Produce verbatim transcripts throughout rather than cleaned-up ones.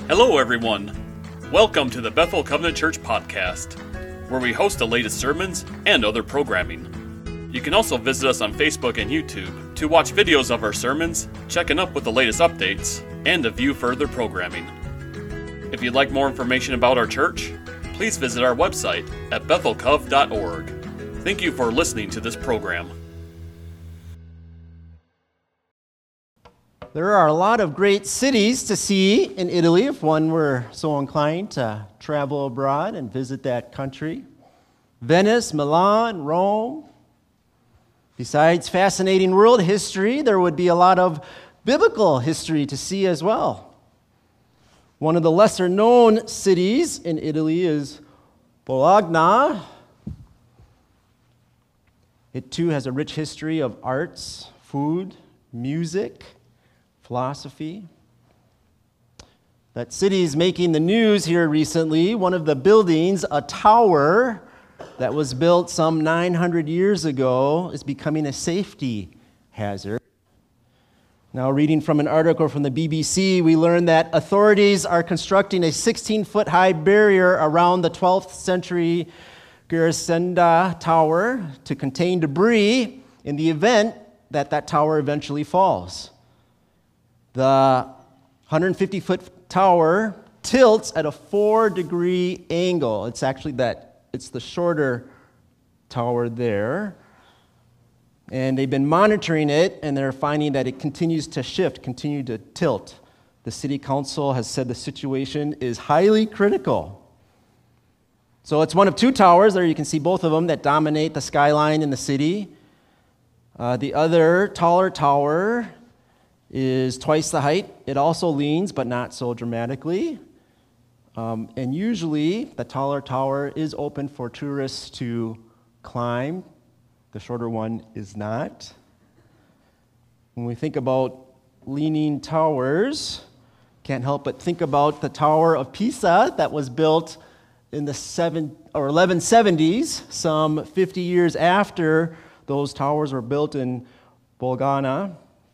Hello, everyone. Welcome to the Bethel Covenant Church podcast, where we host the latest sermons and other programming. You can also visit us on Facebook and YouTube to watch videos of our sermons, checking up with the latest updates, and to view further programming. If you'd like more information about our church, please visit our website at bethel cov dot org. Thank you for listening to this program. There are a lot of great cities to see in Italy if one were so inclined to travel abroad and visit that country. Venice, Milan, Rome. Besides fascinating world history, there would be a lot of biblical history to see as well. One of the lesser-known cities in Italy is Bologna. It too has a rich history of arts, food, music, philosophy. That city is making the news here recently. One of the buildings, a tower that was built some nine hundred years ago, is becoming a safety hazard. Now, reading from an article from the B B C, we learned that authorities are constructing a sixteen-foot high barrier around the twelfth century Ghercenda Tower to contain debris in the event that that tower eventually falls. The one hundred fifty foot tower tilts at a four-degree angle. It's actually that, it's the shorter tower there. And they've been monitoring it, and they're finding that it continues to shift, continue to tilt. The city council has said the situation is highly critical. So it's one of two towers, there you can see both of them, that dominate the skyline in the city. Uh, the other taller tower is twice the height. It also leans, but not so dramatically. Um, and usually, the taller tower is open for tourists to climb. The shorter one is not. When we think about leaning towers, can't help but think about the Tower of Pisa that was built in the seven or eleven seventies, some fifty years after those towers were built in Bologna.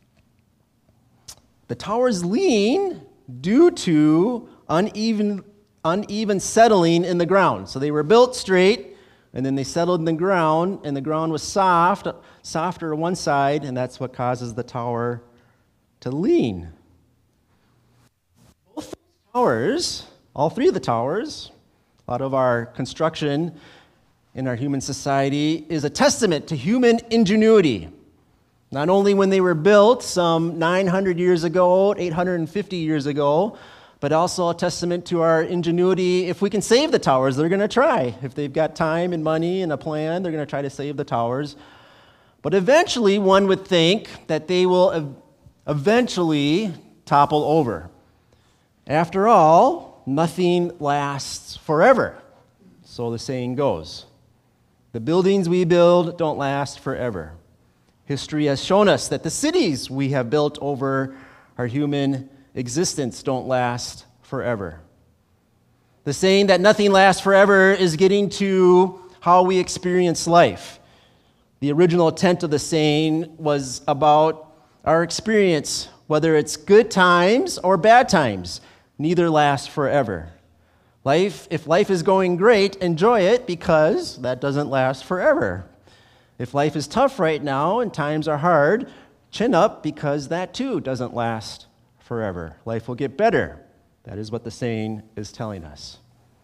The towers lean due to uneven, uneven settling in the ground. So they were built straight, and then they settled in the ground, and the ground was soft, softer on one side, and that's what causes the tower to lean. Both towers, all three of the towers, a lot of our construction in our human society is a testament to human ingenuity. Not only when they were built some nine hundred years ago, eight hundred fifty years ago, but also a testament to our ingenuity. If we can save the towers, they're going to try. If they've got time and money and a plan, they're going to try to save the towers. But eventually, one would think that they will eventually topple over. After all, nothing lasts forever, so the saying goes. The buildings we build don't last forever. History has shown us that the cities we have built over our human existence don't last forever. The saying that nothing lasts forever is getting to how we experience life. The original intent of the saying was about our experience, whether it's good times or bad times. Neither last forever. Life, if life is going great, enjoy it because that doesn't last forever. If life is tough right now and times are hard, chin up because that too doesn't last forever. Life will get better. That is what the saying is telling us.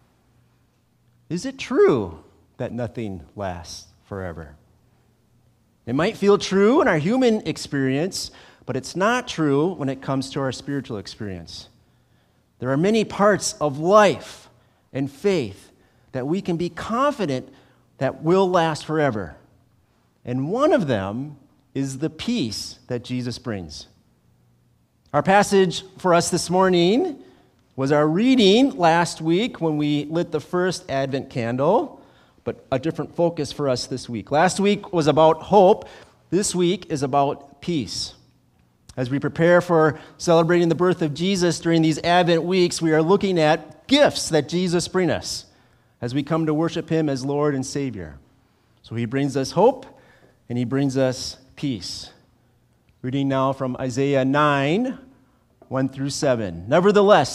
Is it true that nothing lasts forever? It might feel true in our human experience, but it's not true when it comes to our spiritual experience. There are many parts of life and faith that we can be confident that will last forever. And one of them is the peace that Jesus brings. Our passage for us this morning was our reading last week when we lit the first Advent candle, but a different focus for us this week. Last week was about hope. This week is about peace. As we prepare for celebrating the birth of Jesus during these Advent weeks, we are looking at gifts that Jesus brings us as we come to worship Him as Lord and Savior. So He brings us hope, and He brings us peace. Reading now from Isaiah nine, one through seven. Nevertheless,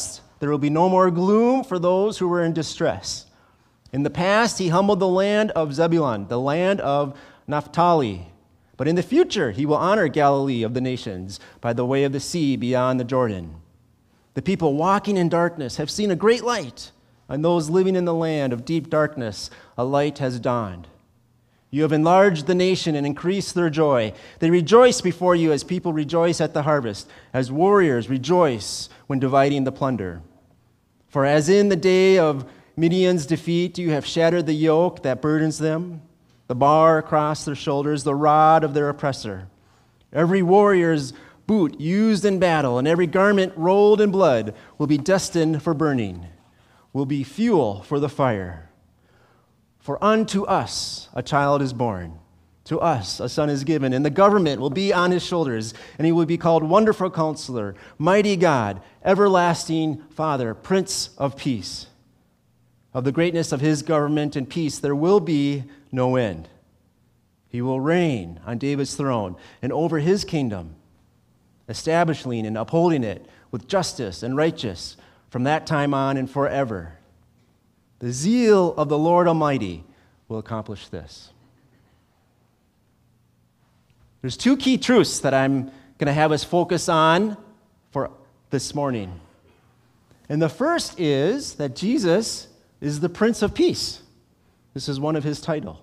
There will be no more gloom for those who were in distress. In the past, he humbled the land of Zebulun, the land of Naphtali. But in the future, he will honor Galilee of the nations by the way of the sea beyond the Jordan. The people walking in darkness have seen a great light. On those living in the land of deep darkness, a light has dawned. You have enlarged the nation and increased their joy. They rejoice before you as people rejoice at the harvest, as warriors rejoice when dividing the plunder. For as in the day of Midian's defeat, you have shattered the yoke that burdens them, the bar across their shoulders, the rod of their oppressor. Every warrior's boot used in battle and every garment rolled in blood will be destined for burning, will be fuel for the fire. For unto us a child is born, to us a son is given, and the government will be on his shoulders, and he will be called Wonderful Counselor, Mighty God, Everlasting Father, Prince of Peace. Of the greatness of his government and peace there will be no end. He will reign on David's throne and over his kingdom, establishing and upholding it with justice and righteousness from that time on and forever. The zeal of the Lord Almighty will accomplish this. There's two key truths that I'm going to have us focus on for this morning. And the first is that Jesus is the Prince of Peace. This is one of his titles.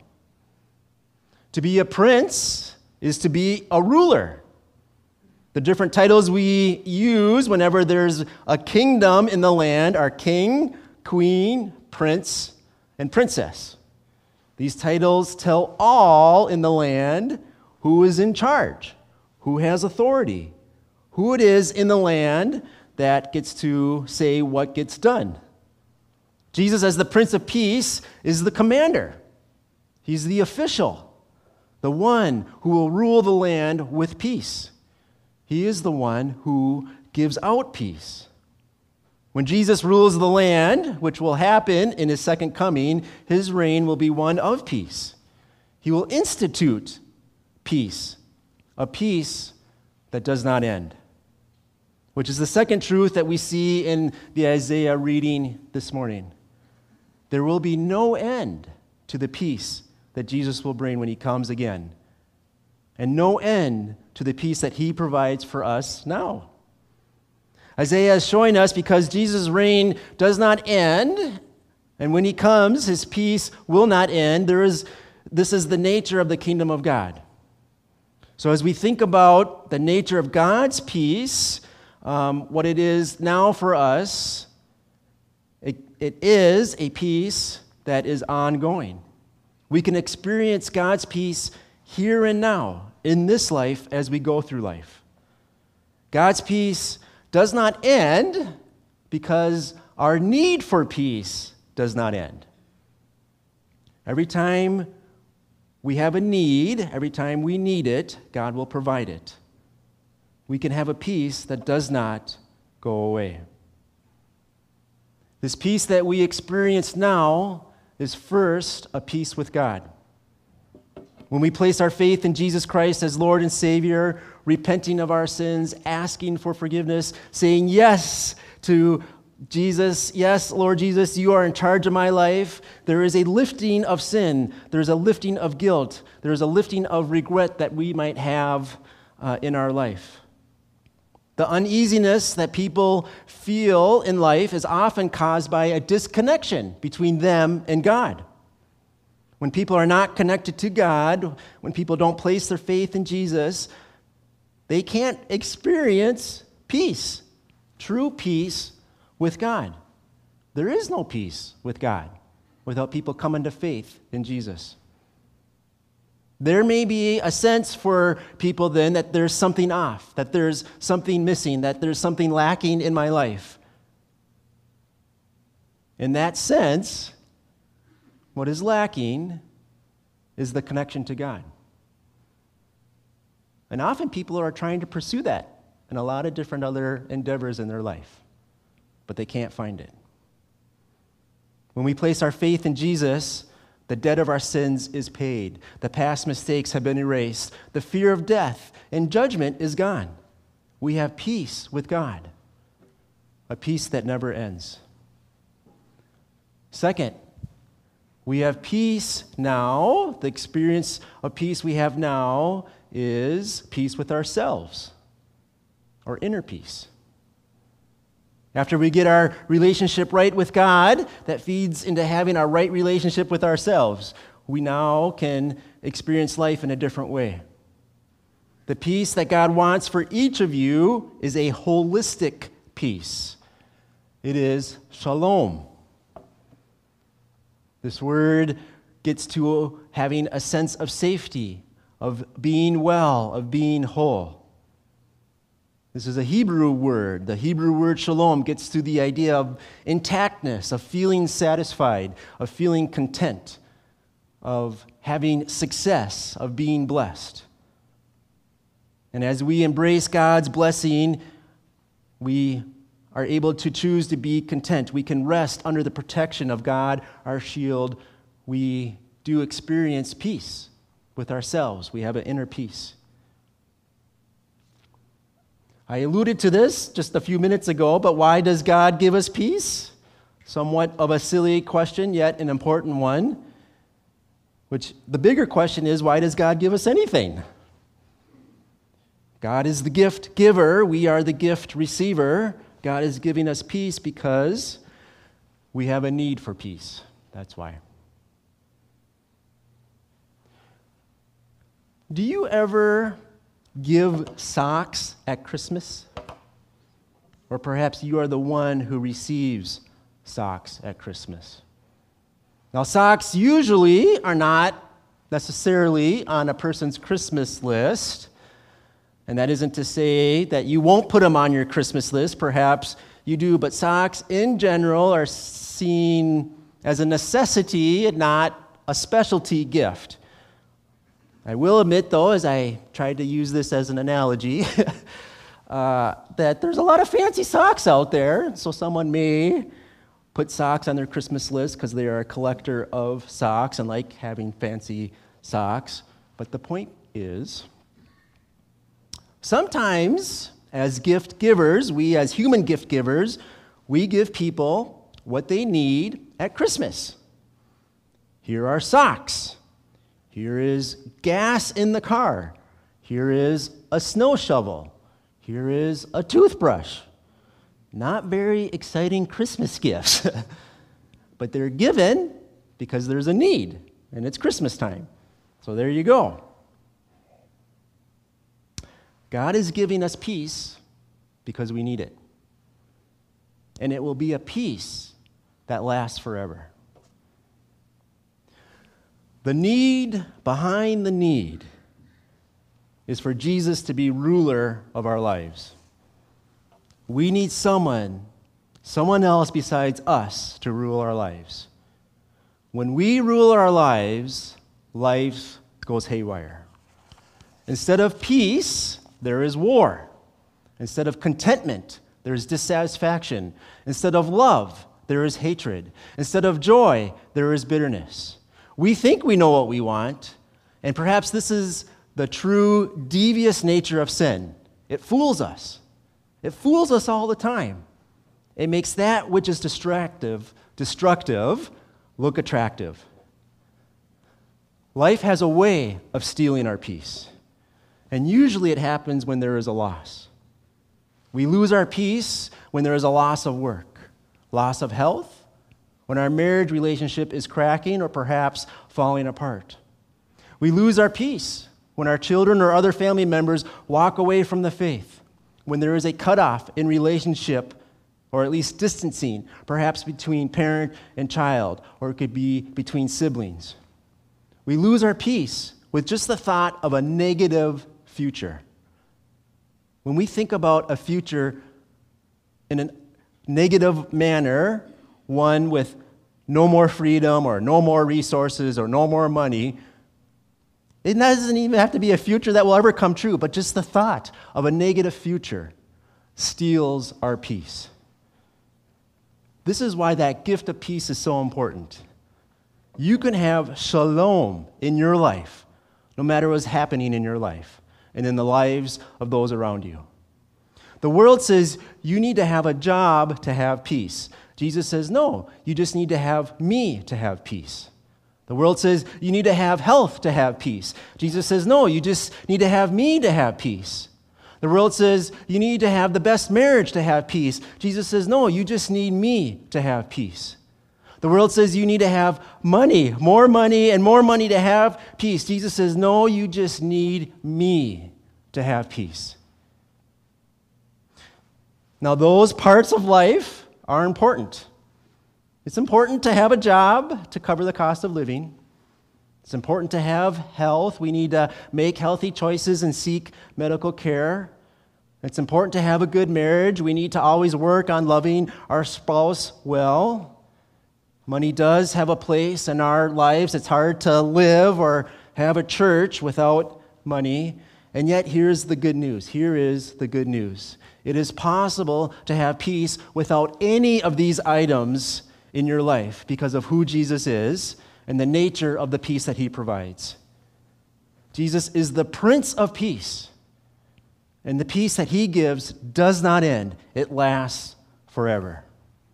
To be a prince is to be a ruler. The different titles we use whenever there's a kingdom in the land are king, queen, prince, and princess. These titles tell all in the land who is in charge, who has authority, who it is in the land that gets to say what gets done. Jesus, as the Prince of Peace, is the commander. He's the official, the one who will rule the land with peace. He is the one who gives out peace. When Jesus rules the land, which will happen in his second coming, his reign will be one of peace. He will institute peace, a peace that does not end, which is the second truth that we see in the Isaiah reading this morning. There will be no end to the peace that Jesus will bring when he comes again, and no end to the peace that he provides for us now. Isaiah is showing us because Jesus' reign does not end, and when he comes, his peace will not end. There is, this is the nature of the kingdom of God. So as we think about the nature of God's peace, um, what it is now for us, it, it is a peace that is ongoing. We can experience God's peace here and now, in this life, as we go through life. God's peace does not end because our need for peace does not end. Every time we have a need, every time we need it, God will provide it. We can have a peace that does not go away. This peace that we experience now is first a peace with God. When we place our faith in Jesus Christ as Lord and Savior, repenting of our sins, asking for forgiveness, saying yes to Jesus, yes, Lord Jesus, you are in charge of my life, there is a lifting of sin, there's a lifting of guilt, there's a lifting of regret that we might have uh, in our life. The uneasiness that people feel in life is often caused by a disconnection between them and God. When people are not connected to God, when people don't place their faith in Jesus, they can't experience peace, true peace with God. There is no peace with God without people coming to faith in Jesus. There may be a sense for people then that there's something off, that there's something missing, that there's something lacking in my life. In that sense, what is lacking is the connection to God. And often people are trying to pursue that in a lot of different other endeavors in their life, but they can't find it. When we place our faith in Jesus, the debt of our sins is paid. The past mistakes have been erased. The fear of death and judgment is gone. We have peace with God. a peace that never ends. Second, we have peace now. The experience of peace we have now is peace with ourselves, or inner peace. After we get our relationship right with God, that feeds into having our right relationship with ourselves. We now can experience life in a different way. The peace that God wants for each of you is a holistic peace. It is shalom. This word gets to having a sense of safety, of being well, of being whole. This is a Hebrew word. The Hebrew word shalom gets to the idea of intactness, of feeling satisfied, of feeling content, of having success, of being blessed. And as we embrace God's blessing, we are able to choose to be content. We can rest under the protection of God, our shield. We do experience peace with ourselves. We have an inner peace. I alluded to this just a few minutes ago, but why does God give us peace? Somewhat of a silly question, yet an important one. Which the bigger question is, why does God give us anything? God is the gift giver. We are the gift receiver. God is giving us peace because we have a need for peace. That's why. Do you ever give socks at Christmas? Or perhaps you are the one who receives socks at Christmas. Now, socks usually are not necessarily on a person's Christmas list. And that isn't to say that you won't put them on your Christmas list. Perhaps you do. But socks, in general, are seen as a necessity and not a specialty gift. I will admit, though, as I tried to use this as an analogy, uh, that there's a lot of fancy socks out there. So someone may put socks on their Christmas list because they are a collector of socks and like having fancy socks. But the point is, sometimes, as gift givers, we as human gift givers, we give people what they need at Christmas. Here are socks. Here is gas in the car. Here is a snow shovel. Here is a toothbrush. Not very exciting Christmas gifts, but they're given because there's a need, and it's Christmas time. So there you go. God is giving us peace because we need it. And it will be a peace that lasts forever. The need behind the need is for Jesus to be ruler of our lives. We need someone, someone else besides us to rule our lives. When we rule our lives, life goes haywire. Instead of peace, there is war. Instead of contentment, there is dissatisfaction. Instead of love, there is hatred. Instead of joy, there is bitterness. We think we know what we want, and perhaps this is the true devious nature of sin. It fools us. It fools us all the time. It makes that which is destructive, destructive look attractive. Life has a way of stealing our peace. And usually it happens when there is a loss. We lose our peace when there is a loss of work, loss of health, when our marriage relationship is cracking or perhaps falling apart. We lose our peace when our children or other family members walk away from the faith, when there is a cutoff in relationship, or at least distancing, perhaps between parent and child, or it could be between siblings. We lose our peace with just the thought of a negative future. When we think about a future in a negative manner, one with no more freedom or no more resources or no more money, it doesn't even have to be a future that will ever come true, but just the thought of a negative future steals our peace. This is why that gift of peace is so important. You can have shalom in your life, no matter what's happening in your life and in the lives of those around you. The world says you need to have a job to have peace. Jesus says, no, you just need to have me to have peace. The world says you need to have health to have peace. Jesus says, no, you just need to have me to have peace. The world says you need to have the best marriage to have peace. Jesus says, no, you just need me to have peace. The world says you need to have money, more money and more money to have peace. Jesus says, no, you just need me to have peace. Now, those parts of life are important. It's important to have a job to cover the cost of living. It's important to have health. We need to make healthy choices and seek medical care. It's important to have a good marriage. We need to always work on loving our spouse well. Money does have a place in our lives. It's hard to live or have a church without money. And yet, here's the good news. Here is the good news. It is possible to have peace without any of these items in your life because of who Jesus is and the nature of the peace that he provides. Jesus is the Prince of Peace, and the peace that he gives does not end. It lasts forever.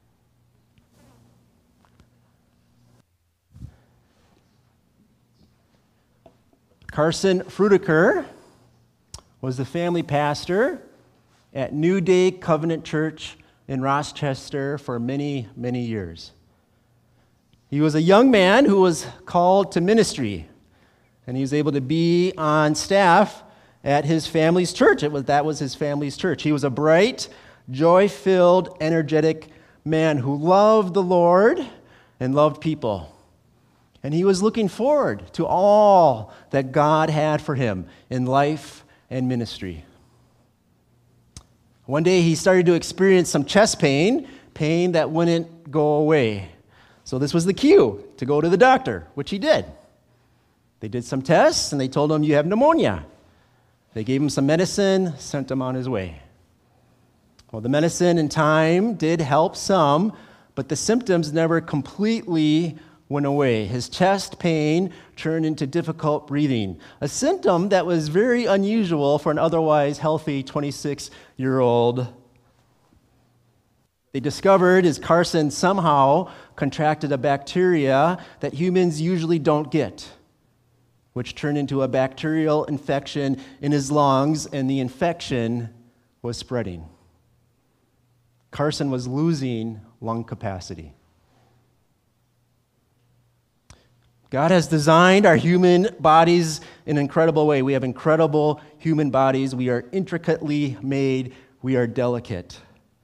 Carson Fruediker was the family pastor at New Day Covenant Church in Rochester for many, many years. He was a young man who was called to ministry, and he was able to be on staff at his family's church. It was, that was his family's church. He was a bright, joy-filled, energetic man who loved the Lord and loved people. And he was looking forward to all that God had for him in life and ministry. One day he started to experience some chest pain, pain that wouldn't go away. So this was the cue to go to the doctor, which he did. They did some tests, and they told him, you have pneumonia. They gave him some medicine, sent him on his way. Well, the medicine in time did help some, but the symptoms never completely went away. His chest pain turned into difficult breathing, a symptom that was very unusual for an otherwise healthy twenty-six-year-old. They discovered as Carson somehow contracted a bacteria that humans usually don't get, which turned into a bacterial infection in his lungs, and the infection was spreading. Carson was losing lung capacity. God has designed our human bodies in an incredible way. We have incredible human bodies. We are intricately made. We are delicate.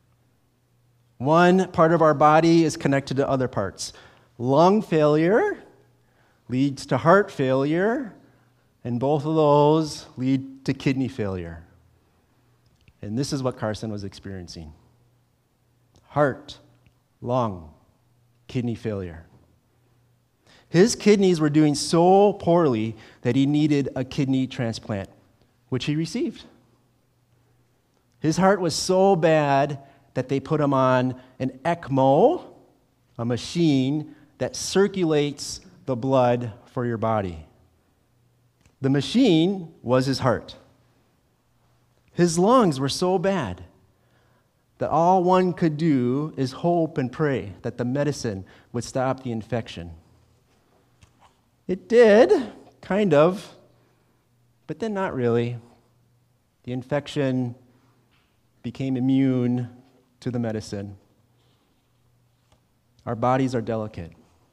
One part of our body is connected to other parts. Lung failure leads to heart failure, and both of those lead to kidney failure. And this is what Carson was experiencing. Heart, lung, kidney failure. His kidneys were doing so poorly that he needed a kidney transplant, which he received. His heart was so bad that they put him on an ECMO, a machine that circulates the blood for your body. The machine was his heart. His lungs were so bad that all one could do is hope and pray that the medicine would stop the infection. It did, kind of, but then not really. The infection became immune to the medicine. Our bodies are delicate.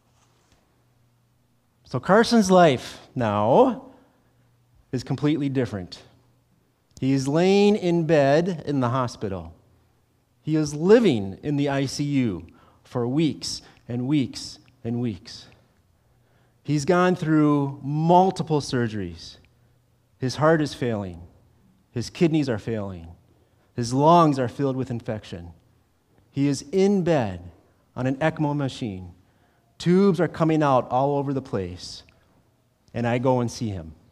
So Carson's life now is completely different. He is laying in bed in the hospital. He is living in the I C U for weeks and weeks and weeks. He's gone through multiple surgeries. His heart is failing. His kidneys are failing. His lungs are filled with infection. He is in bed on an ECMO machine. Tubes are coming out all over the place. And I go and see him.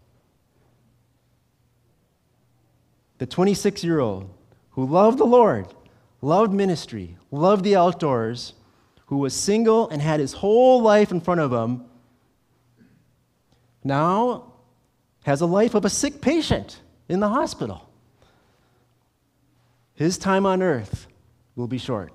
The twenty-six-year-old who loved the Lord, loved ministry, loved the outdoors, who was single and had his whole life in front of him, now has a life of a sick patient in the hospital. his time on earth will be short.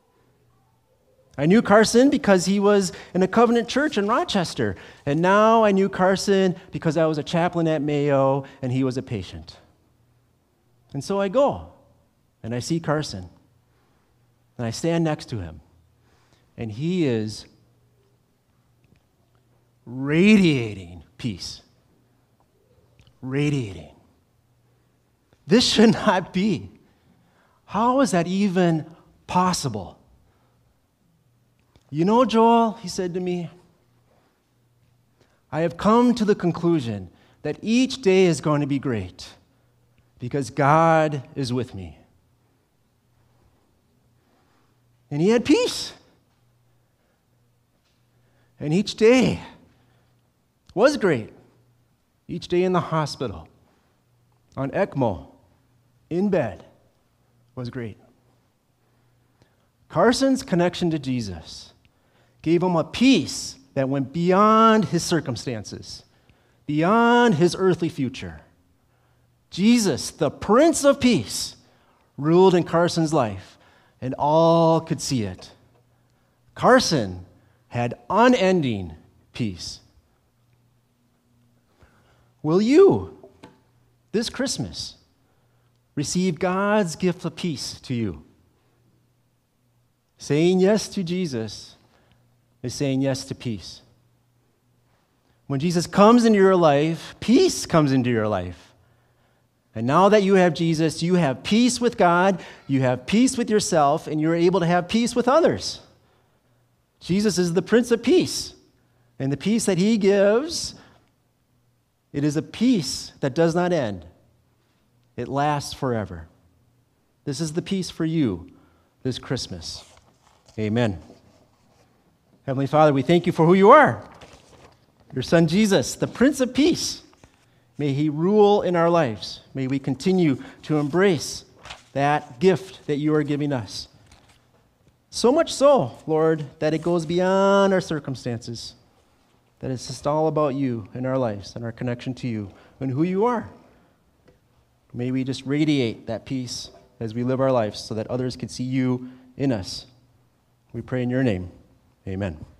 I knew Carson because he was in a covenant church in Rochester. And now I knew Carson because I was a chaplain at Mayo and he was a patient. And so I go and I see Carson. And I stand next to him. And he is radiating peace. Radiating. This should not be. How is that even possible? You know, Joel, he said to me, I have come to the conclusion that each day is going to be great because God is with me. And he had peace. And each day was great. Each day in the hospital, on ECMO, in bed, was great. Carson's connection to Jesus gave him a peace that went beyond his circumstances, beyond his earthly future. Jesus, the Prince of Peace, ruled in Carson's life, and all could see it. Carson had unending peace. Will you, this Christmas, receive God's gift of peace to you? Saying yes to Jesus is saying yes to peace. When Jesus comes into your life, peace comes into your life. And now that you have Jesus, you have peace with God, you have peace with yourself, and you're able to have peace with others. Jesus is the Prince of Peace. And the peace that he gives, it is a peace that does not end. It lasts forever. This is the peace for you this Christmas. Amen. Heavenly Father, we thank you for who you are. Your Son Jesus, the Prince of Peace. May he rule in our lives. May we continue to embrace that gift that you are giving us. So much so, Lord, that it goes beyond our circumstances. That it's just all about you in our lives and our connection to you and who you are. May we just radiate that peace as we live our lives so that others can see you in us. We pray in your name. Amen.